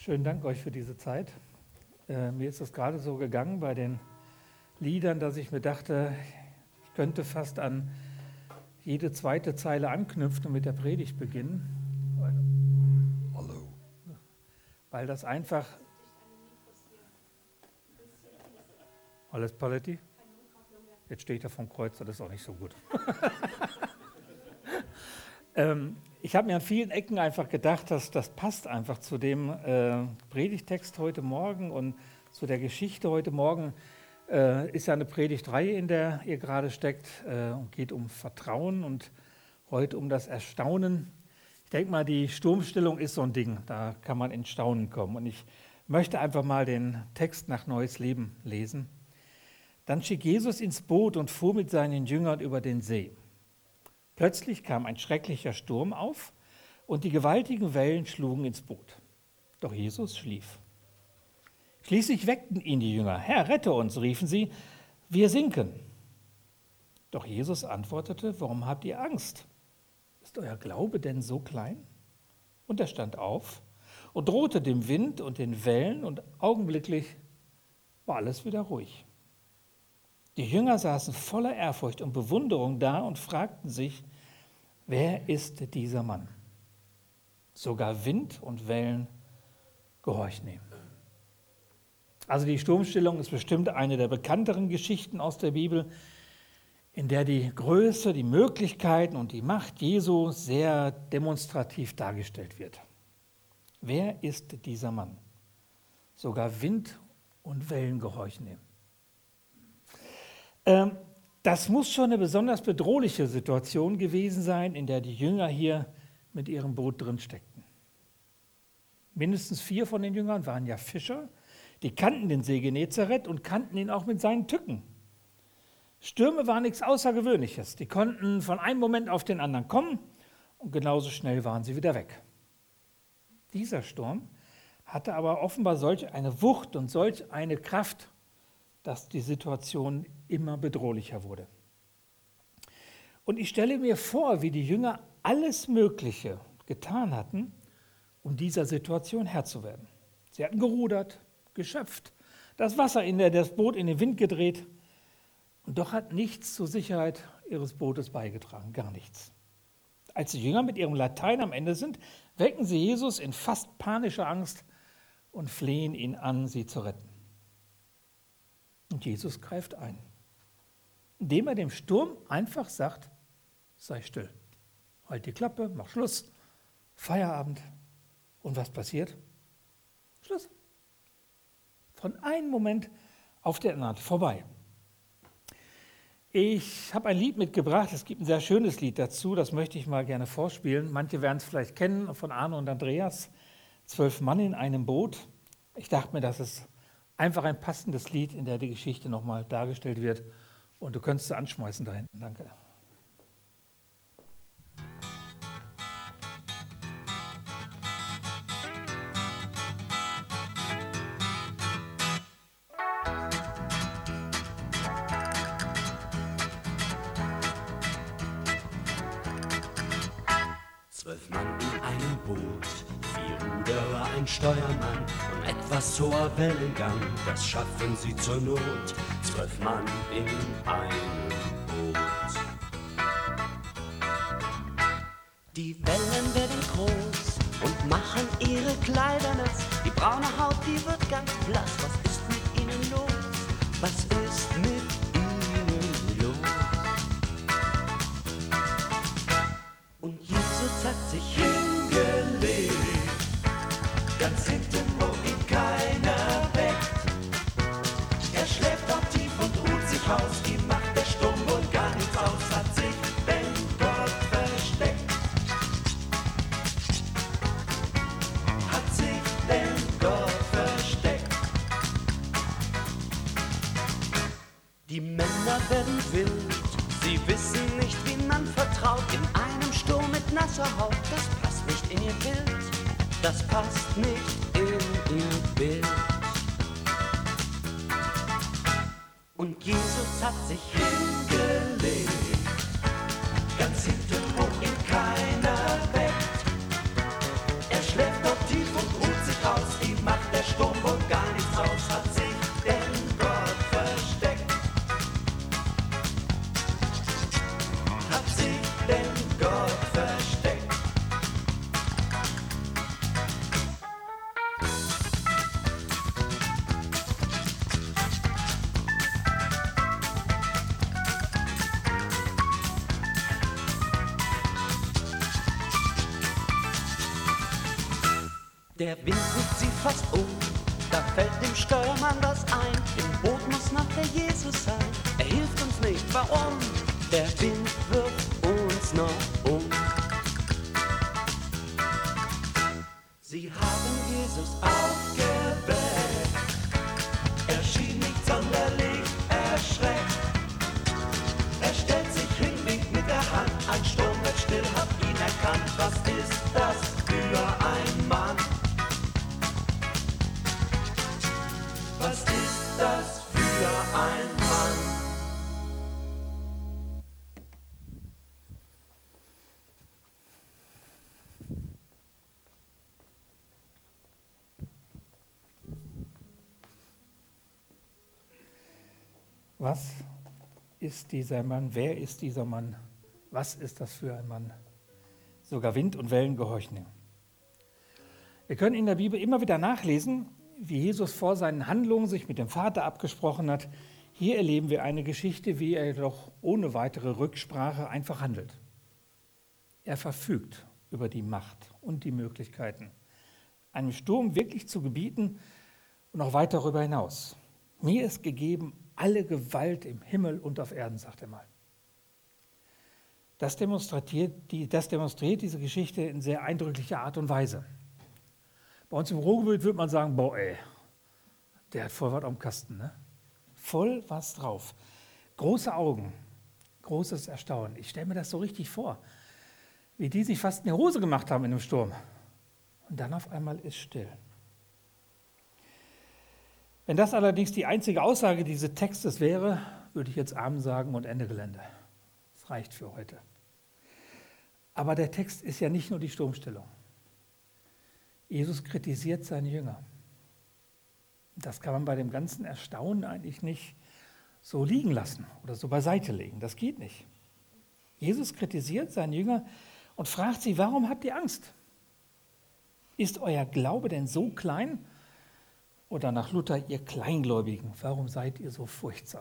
Schönen Dank euch für diese Zeit. Mir ist es gerade so gegangen bei den Liedern, dass ich mir dachte, ich könnte fast an jede zweite Zeile anknüpfen und mit der Predigt beginnen. Hallo. Weil das einfach... Alles Paletti? Jetzt stehe ich da vom Kreuz, das ist auch nicht so gut. Ich habe mir an vielen Ecken einfach gedacht, dass das passt einfach zu dem Predigtext heute Morgen und zu der Geschichte heute Morgen. Ist ja eine Predigtreihe, in der ihr gerade steckt, und geht um Vertrauen und heute um das Erstaunen. Ich denke mal, die Sturmstillung ist so ein Ding, da kann man in Staunen kommen. Und ich möchte einfach mal den Text nach Neues Leben lesen. Dann stieg Jesus ins Boot und fuhr mit seinen Jüngern über den See. Plötzlich kam ein schrecklicher Sturm auf und die gewaltigen Wellen schlugen ins Boot. Doch Jesus schlief. Schließlich weckten ihn die Jünger. Herr, rette uns, riefen sie, wir sinken. Doch Jesus antwortete, warum habt ihr Angst? Ist euer Glaube denn so klein? Und er stand auf und drohte dem Wind und den Wellen und augenblicklich war alles wieder ruhig. Die Jünger saßen voller Ehrfurcht und Bewunderung da und fragten sich, wer ist dieser Mann? Sogar Wind und Wellen gehorchen ihm. Also die Sturmstillung ist bestimmt eine der bekannteren Geschichten aus der Bibel, in der die Größe, die Möglichkeiten und die Macht Jesu sehr demonstrativ dargestellt wird. Wer ist dieser Mann? Sogar Wind und Wellen gehorchen ihm. Das muss schon eine besonders bedrohliche Situation gewesen sein, in der die Jünger hier mit ihrem Boot drin steckten. Mindestens 4 von den Jüngern waren ja Fischer, die kannten den See Genezareth und kannten ihn auch mit seinen Tücken. Stürme waren nichts Außergewöhnliches, die konnten von einem Moment auf den anderen kommen und genauso schnell waren sie wieder weg. Dieser Sturm hatte aber offenbar solch eine Wucht und solch eine Kraft, dass die Situation immer bedrohlicher wurde. Und ich stelle mir vor, wie die Jünger alles Mögliche getan hatten, um dieser Situation Herr zu werden. Sie hatten gerudert, geschöpft, das Wasser das Boot in den Wind gedreht und doch hat nichts zur Sicherheit ihres Bootes beigetragen, gar nichts. Als die Jünger mit ihrem Latein am Ende sind, wecken sie Jesus in fast panischer Angst und flehen ihn an, sie zu retten. Und Jesus greift ein, indem er dem Sturm einfach sagt, sei still, halt die Klappe, mach Schluss, Feierabend. Und was passiert? Schluss. Von einem Moment auf den anderen, vorbei. Ich habe ein Lied mitgebracht, es gibt ein sehr schönes Lied dazu, das möchte ich mal gerne vorspielen. Manche werden es vielleicht kennen, von Arno und Andreas, 12 Mann in einem Boot. Ich dachte mir, das ist einfach ein passendes Lied, in der die Geschichte nochmal dargestellt wird. Und du könntest es anschmeißen da hinten. Danke. Zwölf Mann in einem Boot, 4 Ruderer, ein Steuermann und etwas hoher Wellengang, das schaffen sie zur Not. 12 Mann in einem Boot. Die Wellen werden groß und machen ihre Kleider nass. Die braune Haut, die wird ganz blass. Was ist mit ihnen los? Was ist mit ihnen los? Und Jesus hat sich hingelegt, ganz hinten, wo ihn keiner weckt. Er schläft dort tief und ruht sich aus, ihm macht der Sturm und gar nichts aus, hat sich denn dort versteckt. Hat sich denn dort versteckt. Die Männer werden wild, sie wissen nicht, wie man vertraut. In einem Sturm mit nasser Haut, das passt nicht in ihr Bild. Das passt nicht in ihr Bild. Und Jesus hat sich hingelegt, ganz hinten, wo ihn keiner weckt. Er schläft dort tief und ruht sich aus, ihm Der Wind nimmt sie fast um, da fällt dem Steuermann das ein. Im Boot muss nachher Jesus sein, er hilft uns nicht, warum? Der Wind wirft uns noch um. Sie haben Jesus aufgeweckt, er schien nicht sonderlich erschreckt. Er stellt sich hin, winkt mit der Hand, ein Sturm wird still, hab ihn erkannt. Was ist das für ein Mann? Was ist das für ein Mann? Was ist dieser Mann? Wer ist dieser Mann? Was ist das für ein Mann? Sogar Wind und Wellen gehorchen ihm. Wir können in der Bibel immer wieder nachlesen, wie Jesus vor seinen Handlungen sich mit dem Vater abgesprochen hat. Hier erleben wir eine Geschichte, wie er jedoch ohne weitere Rücksprache einfach handelt. Er verfügt über die Macht und die Möglichkeiten, einem Sturm wirklich zu gebieten und auch weit darüber hinaus. Mir ist gegeben alle Gewalt im Himmel und auf Erden, sagt er mal. Das demonstriert diese Geschichte in sehr eindrücklicher Art und Weise. Bei uns im Ruhrgebiet würde man sagen, boah ey, der hat voll was am Kasten, ne? Voll was drauf. Große Augen, großes Erstaunen. Ich stelle mir das so richtig vor, wie die sich fast in die Hose gemacht haben in einem Sturm. Und dann auf einmal ist still. Wenn das allerdings die einzige Aussage dieses Textes wäre, würde ich jetzt Amen sagen und Ende Gelände. Das reicht für heute. Aber der Text ist ja nicht nur die Sturmstillung. Jesus kritisiert seine Jünger. Das kann man bei dem ganzen Erstaunen eigentlich nicht so liegen lassen oder so beiseite legen. Das geht nicht. Jesus kritisiert seine Jünger und fragt sie, warum habt ihr Angst? Ist euer Glaube denn so klein? Oder nach Luther, ihr Kleingläubigen, warum seid ihr so furchtsam?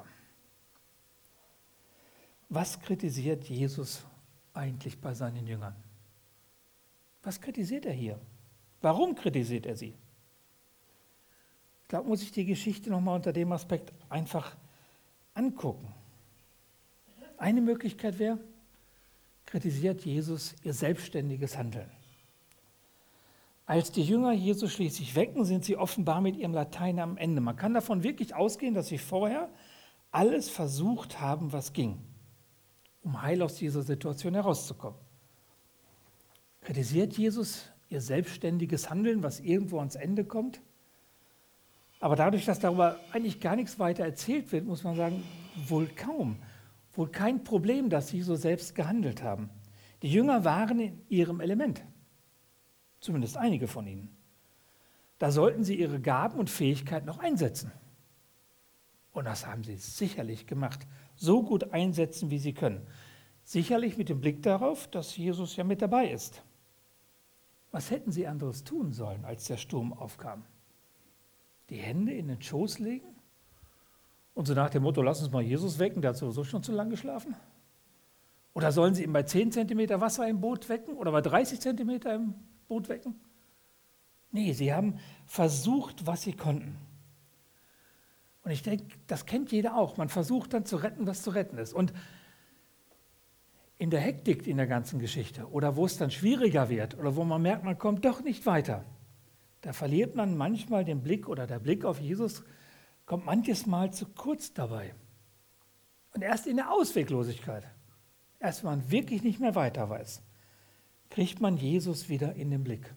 Was kritisiert Jesus eigentlich bei seinen Jüngern? Was kritisiert er hier? Warum kritisiert er sie? Ich glaube, muss ich die Geschichte nochmal unter dem Aspekt einfach angucken. Eine Möglichkeit wäre, kritisiert Jesus ihr selbstständiges Handeln. Als die Jünger Jesus schließlich wecken, sind sie offenbar mit ihrem Latein am Ende. Man kann davon wirklich ausgehen, dass sie vorher alles versucht haben, was ging, um heil aus dieser Situation herauszukommen. Kritisiert Jesus ihr selbstständiges Handeln, was irgendwo ans Ende kommt? Aber dadurch, dass darüber eigentlich gar nichts weiter erzählt wird, muss man sagen, wohl kaum. Wohl kein Problem, dass sie so selbst gehandelt haben. Die Jünger waren in ihrem Element. Zumindest einige von ihnen. Da sollten sie ihre Gaben und Fähigkeiten noch einsetzen. Und das haben sie sicherlich gemacht. So gut einsetzen, wie sie können. Sicherlich mit dem Blick darauf, dass Jesus ja mit dabei ist. Was hätten sie anderes tun sollen, als der Sturm aufkam? Die Hände in den Schoß legen? Und so nach dem Motto, lass uns mal Jesus wecken, der hat sowieso schon zu lange geschlafen? Oder sollen sie ihn bei 10 cm Wasser im Boot wecken oder bei 30 cm im Boot wecken? Nee, sie haben versucht, was sie konnten. Und ich denke, das kennt jeder auch. Man versucht dann zu retten, was zu retten ist. Und in der Hektik in der ganzen Geschichte oder wo es dann schwieriger wird oder wo man merkt, man kommt doch nicht weiter, da verliert man manchmal den Blick oder der Blick auf Jesus kommt manches Mal zu kurz dabei. Und erst in der Ausweglosigkeit, erst wenn man wirklich nicht mehr weiter weiß, kriegt man Jesus wieder in den Blick.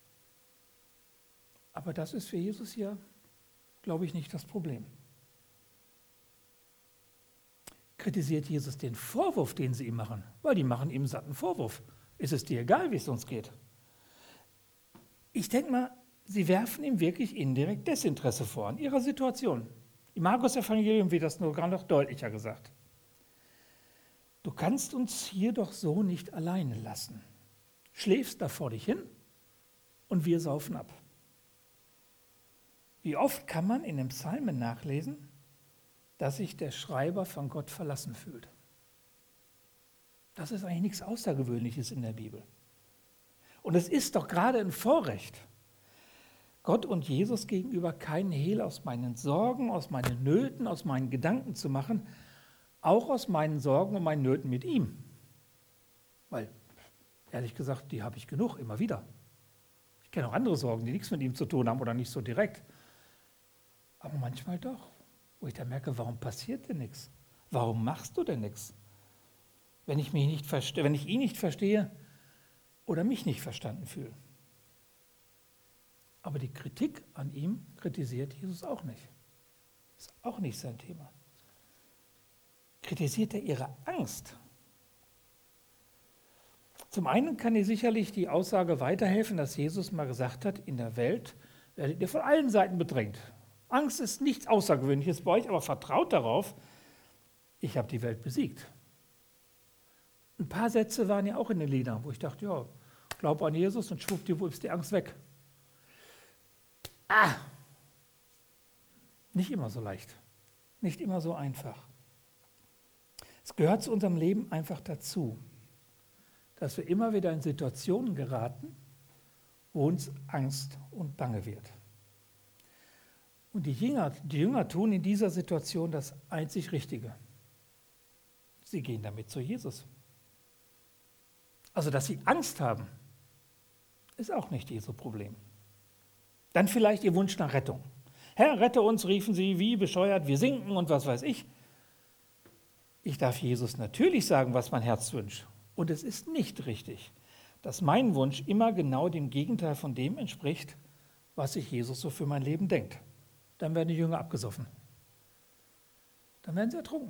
Aber das ist für Jesus hier, glaube ich, nicht das Problem. Kritisiert Jesus den Vorwurf, den sie ihm machen, weil die machen ihm einen satten Vorwurf. Ist es dir egal, wie es uns geht? Ich denke mal, sie werfen ihm wirklich indirekt Desinteresse vor an ihrer Situation. Im Markus-Evangelium wird das nur gerade noch deutlicher gesagt. Du kannst uns hier doch so nicht alleine lassen. Schläfst da vor dich hin und wir saufen ab. Wie oft kann man in den Psalmen nachlesen, dass sich der Schreiber von Gott verlassen fühlt? Das ist eigentlich nichts Außergewöhnliches in der Bibel. Und es ist doch gerade ein Vorrecht, Gott und Jesus gegenüber keinen Hehl aus meinen Sorgen, aus meinen Nöten, aus meinen Gedanken zu machen, auch aus meinen Sorgen und meinen Nöten mit ihm. Weil, ehrlich gesagt, die habe ich genug, immer wieder. Ich kenne auch andere Sorgen, die nichts mit ihm zu tun haben oder nicht so direkt. Aber manchmal doch, wo ich dann merke, warum passiert denn nichts? Warum machst du denn nichts? Wenn ich ihn nicht verstehe oder mich nicht verstanden fühle. Aber die Kritik an ihm kritisiert Jesus auch nicht. Ist auch nicht sein Thema. Kritisiert er ihre Angst? Zum einen kann ihr sicherlich die Aussage weiterhelfen, dass Jesus mal gesagt hat, in der Welt werdet ihr von allen Seiten bedrängt. Angst ist nichts Außergewöhnliches bei euch, aber vertraut darauf, ich habe die Welt besiegt. Ein paar Sätze waren ja auch in den Liedern, wo ich dachte, ja, glaub an Jesus und schwuppdiwupp ist die Angst weg. Nicht immer so leicht, nicht immer so einfach. Es gehört zu unserem Leben einfach dazu, dass wir immer wieder in Situationen geraten, wo uns Angst und Bange wird. Und die Jünger tun in dieser Situation das einzig Richtige. Sie gehen damit zu Jesus. Also, dass sie Angst haben, ist auch nicht Jesu Problem. Dann vielleicht ihr Wunsch nach Rettung. Herr, rette uns, riefen sie, wie bescheuert, wir sinken und was weiß ich. Ich darf Jesus natürlich sagen, was mein Herz wünscht. Und es ist nicht richtig, dass mein Wunsch immer genau dem Gegenteil von dem entspricht, was sich Jesus so für mein Leben denkt. Dann werden die Jünger abgesoffen. Dann werden sie ertrunken.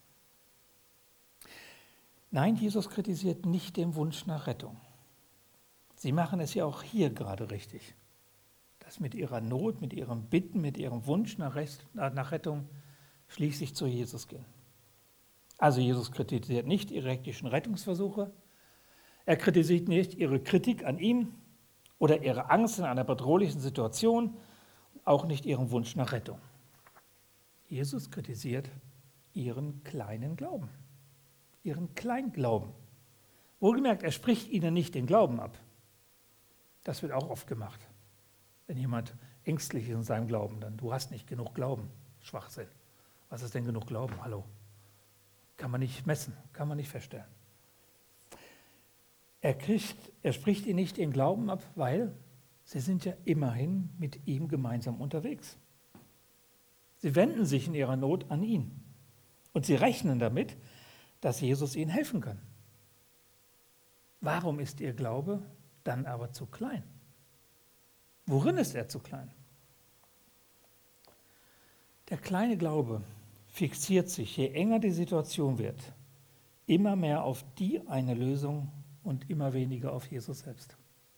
Nein, Jesus kritisiert nicht den Wunsch nach Rettung. Sie machen es ja auch hier gerade richtig. Dass mit ihrer Not, mit ihrem Bitten, mit ihrem Wunsch nach Rettung schließlich zu Jesus gehen. Also Jesus kritisiert nicht ihre hektischen Rettungsversuche, er kritisiert nicht ihre Kritik an ihm oder ihre Angst in einer bedrohlichen Situation, auch nicht ihren Wunsch nach Rettung. Jesus kritisiert ihren kleinen Glauben, ihren Kleinglauben. Wohlgemerkt, er spricht ihnen nicht den Glauben ab. Das wird auch oft gemacht. Wenn jemand ängstlich ist in seinem Glauben, dann du hast nicht genug Glauben. Schwachsinn. Was ist denn genug Glauben? Hallo. Kann man nicht messen, kann man nicht feststellen. Er spricht ihnen nicht den Glauben ab, weil sie sind ja immerhin mit ihm gemeinsam unterwegs. Sie wenden sich in ihrer Not an ihn und sie rechnen damit, dass Jesus ihnen helfen kann. Warum ist ihr Glaube dann aber zu klein? Worin ist er zu klein? Der kleine Glaube fixiert sich, je enger die Situation wird, immer mehr auf die eine Lösung und immer weniger auf Jesus selbst.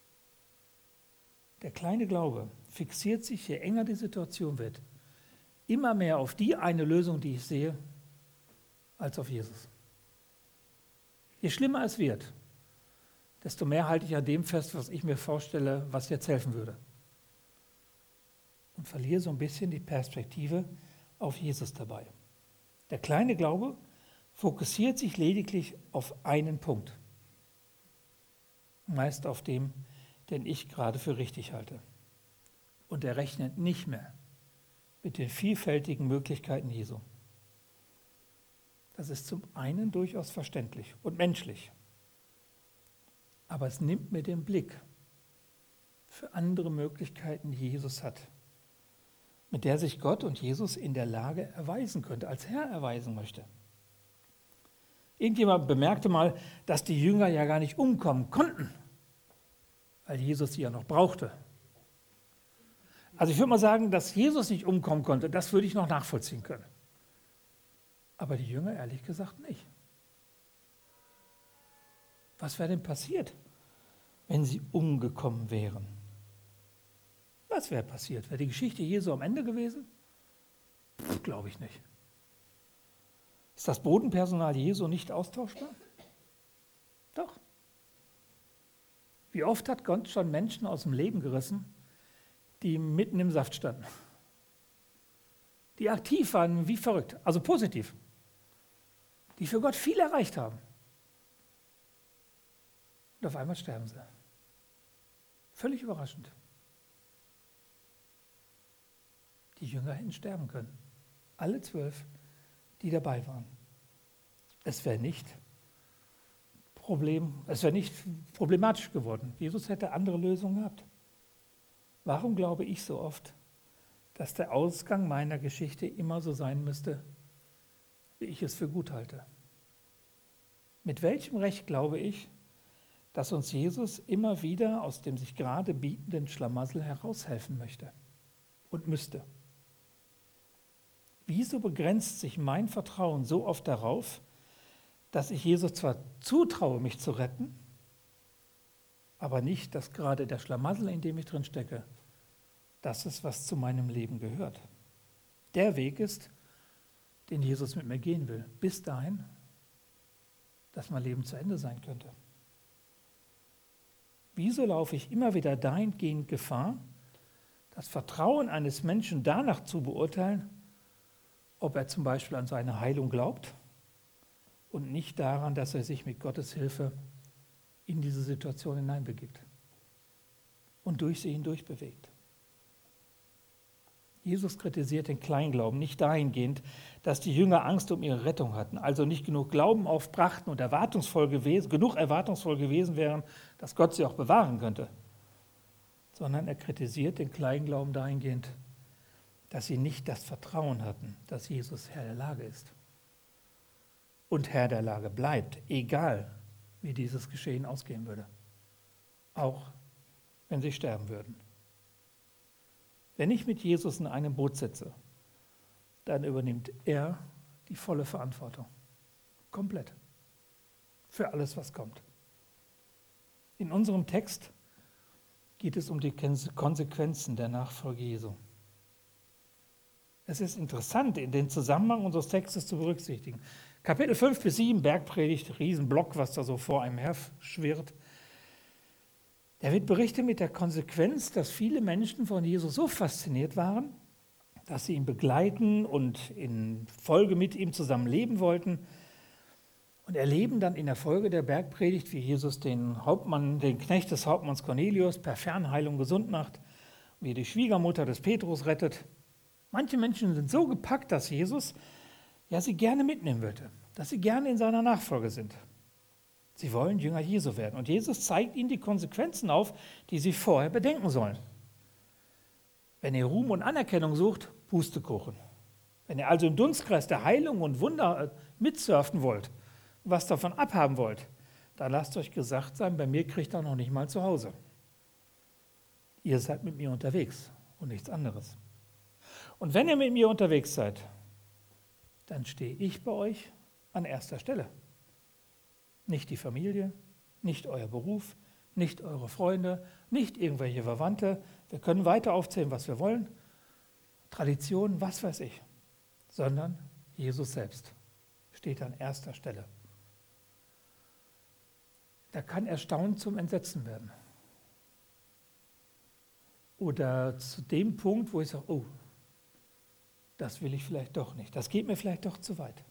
Der kleine Glaube fixiert sich, je enger die Situation wird, immer mehr auf die eine Lösung, die ich sehe, als auf Jesus. Je schlimmer es wird, desto mehr halte ich an dem fest, was ich mir vorstelle, was jetzt helfen würde. Und verliere so ein bisschen die Perspektive auf Jesus dabei. Der kleine Glaube fokussiert sich lediglich auf einen Punkt. Meist auf dem, den ich gerade für richtig halte. Und er rechnet nicht mehr mit den vielfältigen Möglichkeiten Jesu. Das ist zum einen durchaus verständlich und menschlich. Aber es nimmt mir den Blick für andere Möglichkeiten, die Jesus hat, mit der sich Gott und Jesus in der Lage erweisen könnte, als Herr erweisen möchte. Irgendjemand bemerkte mal, dass die Jünger ja gar nicht umkommen konnten, weil Jesus sie ja noch brauchte. Also ich würde mal sagen, dass Jesus nicht umkommen konnte, das würde ich noch nachvollziehen können. Aber die Jünger ehrlich gesagt nicht. Was wäre denn passiert, wenn sie umgekommen wären? Was wäre passiert? Wäre die Geschichte Jesu am Ende gewesen? Glaube ich nicht. Ist das Bodenpersonal Jesu nicht austauschbar? Doch. Wie oft hat Gott schon Menschen aus dem Leben gerissen, die mitten im Saft standen? Die aktiv waren wie verrückt, also positiv. Die für Gott viel erreicht haben. Und auf einmal sterben sie. Völlig überraschend. die Jünger hätten sterben können. Alle 12, die dabei waren. Es wäre nicht problematisch geworden. Jesus hätte andere Lösungen gehabt. Warum glaube ich so oft, dass der Ausgang meiner Geschichte immer so sein müsste, wie ich es für gut halte? Mit welchem Recht glaube ich, dass uns Jesus immer wieder aus dem sich gerade bietenden Schlamassel heraushelfen möchte und müsste? Wieso begrenzt sich mein Vertrauen so oft darauf, dass ich Jesus zwar zutraue, mich zu retten, aber nicht, dass gerade der Schlamassel, in dem ich drin stecke, das ist, was zu meinem Leben gehört. Der Weg ist, den Jesus mit mir gehen will, bis dahin, dass mein Leben zu Ende sein könnte. Wieso laufe ich immer wieder dahingehend Gefahr, das Vertrauen eines Menschen danach zu beurteilen, ob er zum Beispiel an seine Heilung glaubt und nicht daran, dass er sich mit Gottes Hilfe in diese Situation hineinbegibt und durch sie hindurch bewegt? Jesus kritisiert den Kleinglauben nicht dahingehend, dass die Jünger Angst um ihre Rettung hatten, also nicht genug Glauben aufbrachten und genug erwartungsvoll gewesen wären, dass Gott sie auch bewahren könnte, sondern er kritisiert den Kleinglauben dahingehend, dass sie nicht das Vertrauen hatten, dass Jesus Herr der Lage ist und Herr der Lage bleibt, egal wie dieses Geschehen ausgehen würde, auch wenn sie sterben würden. Wenn ich mit Jesus in einem Boot sitze, dann übernimmt er die volle Verantwortung. Komplett. Für alles, was kommt. In unserem Text geht es um die Konsequenzen der Nachfolge Jesu. Es ist interessant, in den Zusammenhang unseres Textes zu berücksichtigen. Kapitel 5 bis 7, Bergpredigt, Riesenblock, was da so vor einem her schwirrt. Da wird berichtet mit der Konsequenz, dass viele Menschen von Jesus so fasziniert waren, dass sie ihn begleiten und in Folge mit ihm zusammen leben wollten und erleben dann in der Folge der Bergpredigt, wie Jesus den Knecht des Hauptmanns Cornelius per Fernheilung gesund macht, wie er die Schwiegermutter des Petrus rettet. Manche Menschen sind so gepackt, dass Jesus sie gerne mitnehmen würde, dass sie gerne in seiner Nachfolge sind. Sie wollen Jünger Jesu werden. Und Jesus zeigt ihnen die Konsequenzen auf, die sie vorher bedenken sollen. Wenn ihr Ruhm und Anerkennung sucht, Pustekuchen. Wenn ihr also im Dunstkreis der Heilung und Wunder mitsurfen wollt, was davon abhaben wollt, dann lasst euch gesagt sein, bei mir kriegt ihr noch nicht mal zu Hause. Ihr seid mit mir unterwegs und nichts anderes. Und wenn ihr mit mir unterwegs seid, dann stehe ich bei euch an erster Stelle. Nicht die Familie, nicht euer Beruf, nicht eure Freunde, nicht irgendwelche Verwandte. Wir können weiter aufzählen, was wir wollen. Traditionen, was weiß ich. Sondern Jesus selbst steht an erster Stelle. Da kann Erstaunen zum Entsetzen werden. Oder zu dem Punkt, wo ich sage, oh, das will ich vielleicht doch nicht. Das geht mir vielleicht doch zu weit.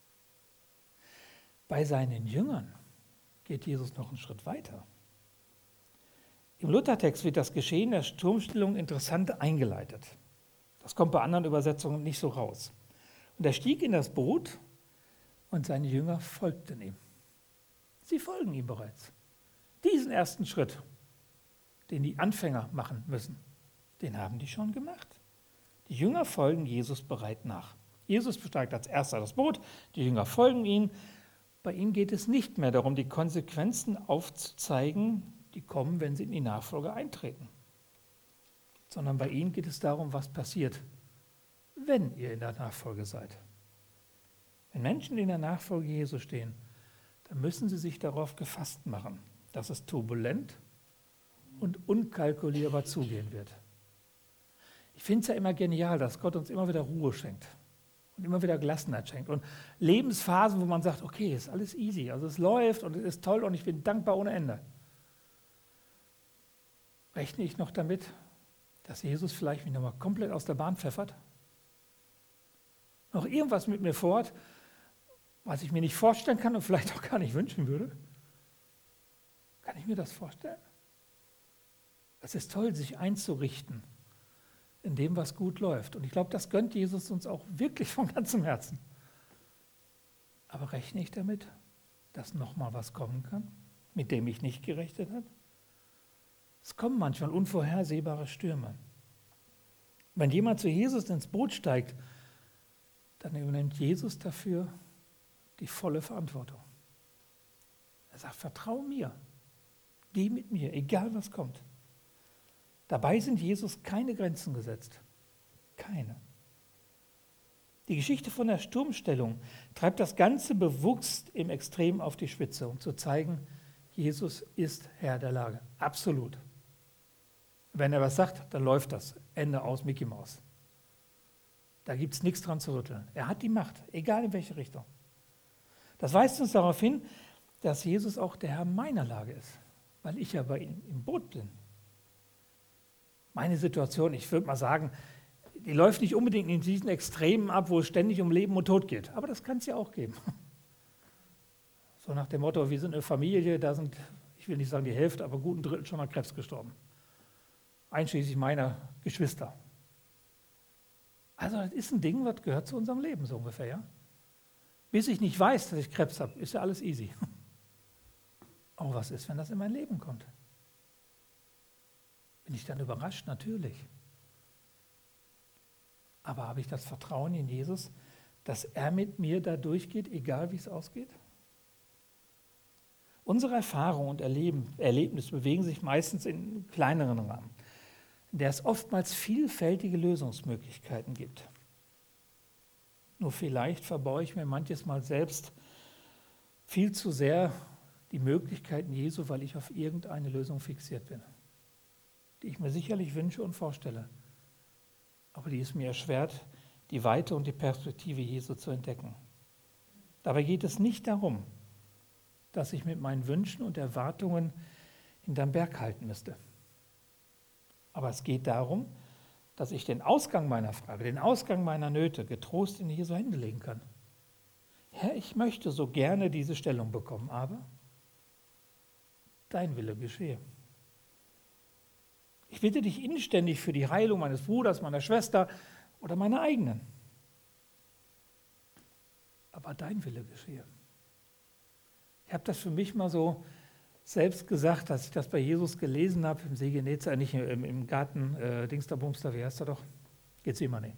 Bei seinen Jüngern geht Jesus noch einen Schritt weiter. Im Luthertext wird das Geschehen der Sturmstillung interessant eingeleitet. Das kommt bei anderen Übersetzungen nicht so raus. Und er stieg in das Boot und seine Jünger folgten ihm. Sie folgen ihm bereits. Diesen ersten Schritt, den die Anfänger machen müssen, den haben die schon gemacht. Die Jünger folgen Jesus bereit nach. Jesus besteigt als erster das Boot, die Jünger folgen ihm. Bei ihnen geht es nicht mehr darum, die Konsequenzen aufzuzeigen, die kommen, wenn sie in die Nachfolge eintreten. Sondern bei ihnen geht es darum, was passiert, wenn ihr in der Nachfolge seid. Wenn Menschen in der Nachfolge Jesu stehen, dann müssen sie sich darauf gefasst machen, dass es turbulent und unkalkulierbar zugehen wird. Ich finde es ja immer genial, dass Gott uns immer wieder Ruhe schenkt und immer wieder Gelassenheit schenkt und Lebensphasen, wo man sagt, okay, ist alles easy, also es läuft und es ist toll und ich bin dankbar ohne Ende. Rechne ich noch damit, dass Jesus vielleicht mich nochmal komplett aus der Bahn pfeffert? Noch irgendwas mit mir vorhat, was ich mir nicht vorstellen kann und vielleicht auch gar nicht wünschen würde? Kann ich mir das vorstellen? Es ist toll, sich einzurichten in dem, was gut läuft. Und ich glaube, das gönnt Jesus uns auch wirklich von ganzem Herzen. Aber rechne ich damit, dass nochmal was kommen kann, mit dem ich nicht gerechnet habe? Es kommen manchmal unvorhersehbare Stürme. Wenn jemand zu Jesus ins Boot steigt, dann übernimmt Jesus dafür die volle Verantwortung. Er sagt, vertrau mir, geh mit mir, egal was kommt. Dabei sind Jesus keine Grenzen gesetzt. Keine. Die Geschichte von der Sturmstellung treibt das Ganze bewusst im Extrem auf die Spitze, um zu zeigen, Jesus ist Herr der Lage. Absolut. Wenn er was sagt, dann läuft das. Ende aus, Mickey Maus. Da gibt es nichts dran zu rütteln. Er hat die Macht, egal in welche Richtung. Das weist uns darauf hin, dass Jesus auch der Herr meiner Lage ist, weil ich ja bei ihm im Boot bin. Meine Situation, ich würde mal sagen, die läuft nicht unbedingt in diesen Extremen ab, wo es ständig um Leben und Tod geht. Aber das kann es ja auch geben. So nach dem Motto, wir sind eine Familie, da sind, ich will nicht sagen die Hälfte, aber gut ein Drittel schon an Krebs gestorben. Einschließlich meiner Geschwister. Also das ist ein Ding, was gehört zu unserem Leben so ungefähr. Ja? Bis ich nicht weiß, dass ich Krebs habe, ist ja alles easy. Aber was ist, wenn das in mein Leben kommt? Bin ich dann überrascht? Natürlich. Aber habe ich das Vertrauen in Jesus, dass er mit mir da durchgeht, egal wie es ausgeht? Unsere Erfahrungen und Erlebnisse bewegen sich meistens in kleineren Rahmen, in der es oftmals vielfältige Lösungsmöglichkeiten gibt. Nur vielleicht verbaue ich mir manches Mal selbst viel zu sehr die Möglichkeiten Jesu, weil ich auf irgendeine Lösung fixiert bin, die ich mir sicherlich wünsche und vorstelle, aber die es mir erschwert, die Weite und die Perspektive Jesu zu entdecken. Dabei geht es nicht darum, dass ich mit meinen Wünschen und Erwartungen hinterm Berg halten müsste. Aber es geht darum, dass ich den Ausgang meiner Frage, den Ausgang meiner Nöte getrost in Jesu Hände legen kann. Herr, ich möchte so gerne diese Stellung bekommen, aber dein Wille geschehe. Ich bitte dich inständig für die Heilung meines Bruders, meiner Schwester oder meiner eigenen. Aber dein Wille geschehe. Ich habe das für mich mal so selbst gesagt, dass ich das bei Jesus gelesen habe, im See Genezareth, nicht im Garten Dingsterbumster, wie heißt er doch? Gethsemane.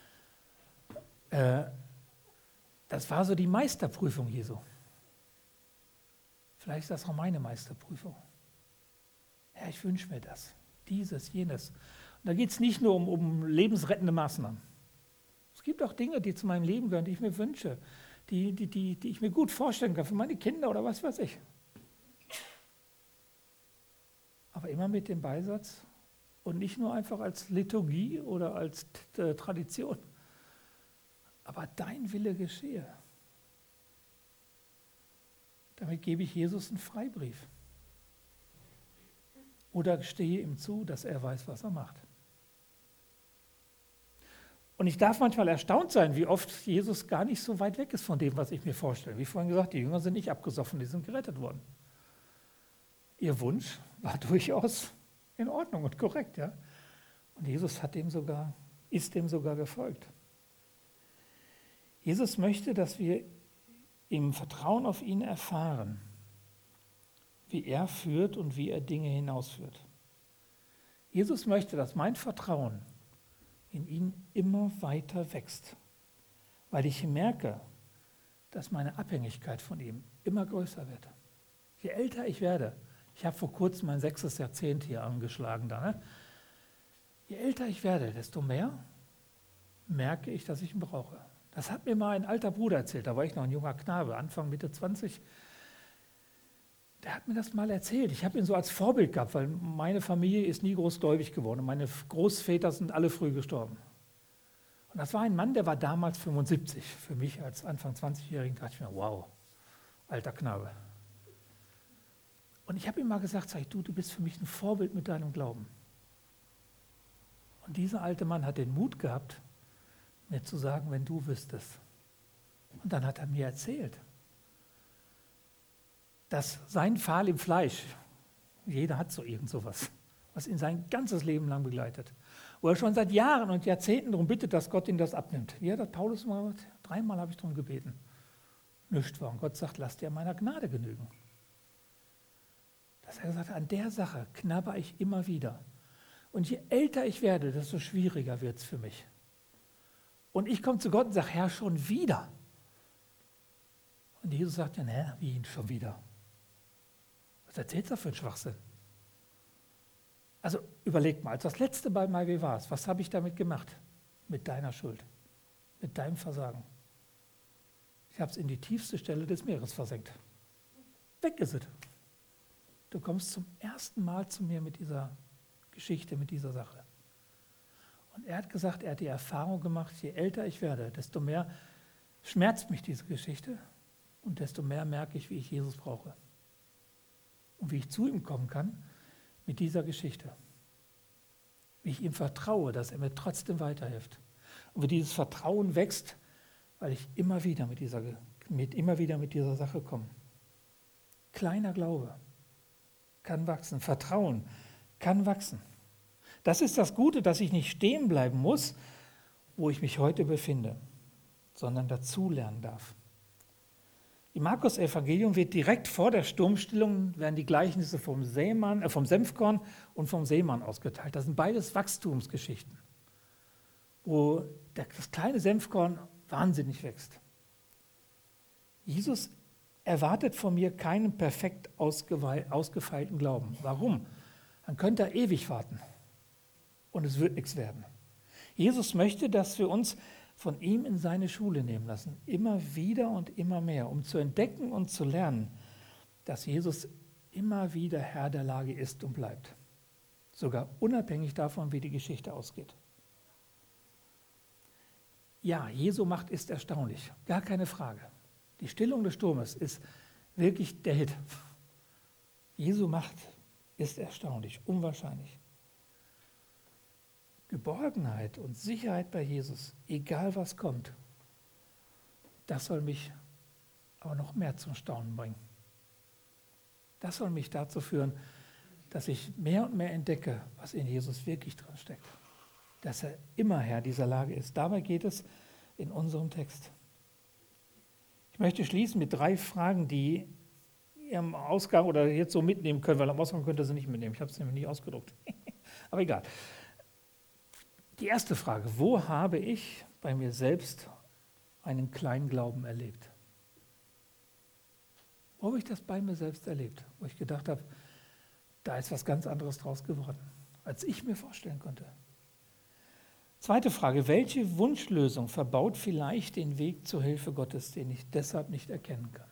Das war so die Meisterprüfung Jesu. Vielleicht ist das auch meine Meisterprüfung. Ja, ich wünsche mir das, dieses, jenes. Und da geht es nicht nur um lebensrettende Maßnahmen. Es gibt auch Dinge, die zu meinem Leben gehören, die ich mir wünsche, die ich mir gut vorstellen kann, für meine Kinder oder was weiß ich. Aber immer mit dem Beisatz und nicht nur einfach als Liturgie oder als Tradition. Aber dein Wille geschehe. Damit gebe ich Jesus einen Freibrief. Oder stehe ihm zu, dass er weiß, was er macht. Und ich darf manchmal erstaunt sein, wie oft Jesus gar nicht so weit weg ist von dem, was ich mir vorstelle. Wie vorhin gesagt, die Jünger sind nicht abgesoffen, die sind gerettet worden. Ihr Wunsch war durchaus in Ordnung und korrekt, ja. Und Jesus ist dem sogar gefolgt. Jesus möchte, dass wir im Vertrauen auf ihn erfahren, wie er führt und wie er Dinge hinausführt. Jesus möchte, dass mein Vertrauen in ihn immer weiter wächst, weil ich merke, dass meine Abhängigkeit von ihm immer größer wird. Je älter ich werde, ich habe vor kurzem mein 6. Jahrzehnt hier angeschlagen, je älter ich werde, desto mehr merke ich, dass ich ihn brauche. Das hat mir mal ein alter Bruder erzählt, da war ich noch ein junger Knabe, Anfang, Mitte 20. Der hat mir das mal erzählt. Ich habe ihn so als Vorbild gehabt, weil meine Familie ist nie großgläubig geworden. Meine Großväter sind alle früh gestorben. Und das war ein Mann, der war damals 75. Für mich als Anfang 20-Jährigen dachte ich mir, wow, alter Knabe. Und ich habe ihm mal gesagt, sag ich, du bist für mich ein Vorbild mit deinem Glauben. Und dieser alte Mann hat den Mut gehabt, mir zu sagen, wenn du wüsstest. Und dann hat er mir erzählt, dass sein Pfahl im Fleisch, jeder hat so irgend sowas, was ihn sein ganzes Leben lang begleitet. wo er schon seit Jahren und Jahrzehnten darum bittet, dass Gott ihn das abnimmt. Wie hat das Paulus mal gesagt? 3-mal habe ich darum gebeten. Nichts war. Und Gott sagt, lass dir meiner Gnade genügen. Dass er gesagt hat, an der Sache knabber ich immer wieder. Und je älter ich werde, desto schwieriger wird es für mich. Und ich komme zu Gott und sage, Herr, schon wieder. Und Jesus sagt, ja, ne, wie schon wieder? Was erzählst du für einen Schwachsinn? Also überleg mal, als das letzte bei MyWay war, was habe ich damit gemacht? Mit deiner Schuld, mit deinem Versagen. Ich habe es in die tiefste Stelle des Meeres versenkt. Weg ist es. Du kommst zum ersten Mal zu mir mit dieser Geschichte, mit dieser Sache. Und er hat gesagt, er hat die Erfahrung gemacht, je älter ich werde, desto mehr schmerzt mich diese Geschichte und desto mehr merke ich, wie ich Jesus brauche. Und wie ich zu ihm kommen kann mit dieser Geschichte. Wie ich ihm vertraue, dass er mir trotzdem weiterhilft. Und wie dieses Vertrauen wächst, weil ich immer wieder mit dieser Sache komme. Kleiner Glaube kann wachsen. Vertrauen kann wachsen. Das ist das Gute, dass ich nicht stehen bleiben muss, wo ich mich heute befinde, sondern dazulernen darf. Im Markus-Evangelium wird direkt vor der Sturmstillung werden die Gleichnisse vom Senfkorn und vom Seemann ausgeteilt. Das sind beides Wachstumsgeschichten, wo das kleine Senfkorn wahnsinnig wächst. Jesus erwartet von mir keinen perfekt ausgefeilten Glauben. Warum? Dann könnte er ewig warten und es wird nichts werden. Jesus möchte, dass wir uns von ihm in seine Schule nehmen lassen, immer wieder und immer mehr, um zu entdecken und zu lernen, dass Jesus immer wieder Herr der Lage ist und bleibt. Sogar unabhängig davon, wie die Geschichte ausgeht. Ja, Jesu Macht ist erstaunlich, gar keine Frage. Die Stillung des Sturmes ist wirklich der Hit. Jesu Macht ist erstaunlich, unwahrscheinlich. Geborgenheit und Sicherheit bei Jesus, egal was kommt, das soll mich aber noch mehr zum Staunen bringen. Das soll mich dazu führen, dass ich mehr und mehr entdecke, was in Jesus wirklich drin steckt. Dass er immer Herr dieser Lage ist. Dabei geht es in unserem Text. Ich möchte schließen mit 3 Fragen, die ihr am Ausgang oder jetzt so mitnehmen können, weil am Ausgang könnt ihr sie nicht mitnehmen. Ich habe es nämlich nicht ausgedruckt. Aber egal. Die erste Frage, wo habe ich bei mir selbst einen kleinen Glauben erlebt? Wo habe ich das bei mir selbst erlebt? Wo ich gedacht habe, da ist was ganz anderes draus geworden, als ich mir vorstellen konnte. Zweite Frage, welche Wunschlösung verbaut vielleicht den Weg zur Hilfe Gottes, den ich deshalb nicht erkennen kann?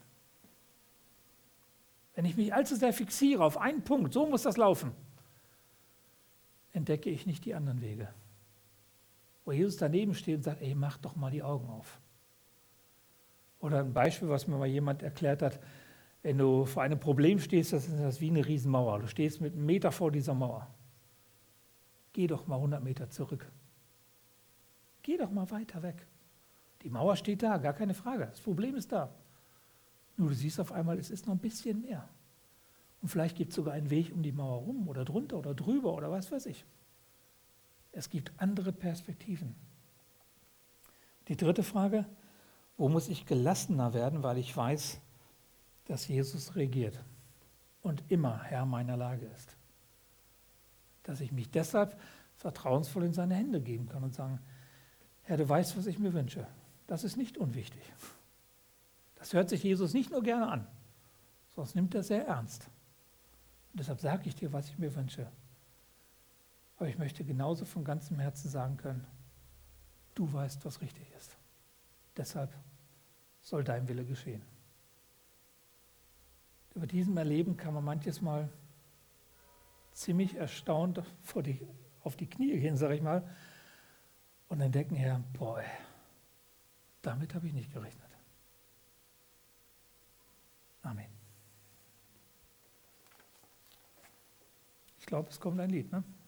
Wenn ich mich allzu sehr fixiere auf einen Punkt, so muss das laufen, entdecke ich nicht die anderen Wege. Wo Jesus daneben steht und sagt, ey, mach doch mal die Augen auf. Oder ein Beispiel, was mir mal jemand erklärt hat, wenn du vor einem Problem stehst, das ist das wie eine Riesenmauer. Du stehst mit 1 Meter vor dieser Mauer. Geh doch mal 100 Meter zurück. Geh doch mal weiter weg. Die Mauer steht da, gar keine Frage. Das Problem ist da. Nur du siehst auf einmal, es ist noch ein bisschen mehr. Und vielleicht gibt es sogar einen Weg um die Mauer rum oder drunter oder drüber oder was weiß ich. Es gibt andere Perspektiven. Die dritte Frage, wo muss ich gelassener werden, weil ich weiß, dass Jesus regiert und immer Herr meiner Lage ist. Dass ich mich deshalb vertrauensvoll in seine Hände geben kann und sagen, Herr, du weißt, was ich mir wünsche. Das ist nicht unwichtig. Das hört sich Jesus nicht nur gerne an, sondern nimmt er sehr ernst. Und deshalb sage ich dir, was ich mir wünsche. Aber ich möchte genauso von ganzem Herzen sagen können, du weißt, was richtig ist. Deshalb soll dein Wille geschehen. Über diesem Erleben kann man manches Mal ziemlich erstaunt auf die Knie gehen, sage ich mal, und dann denken, Herr, boah, damit habe ich nicht gerechnet. Amen. Ich glaube, es kommt ein Lied, ne?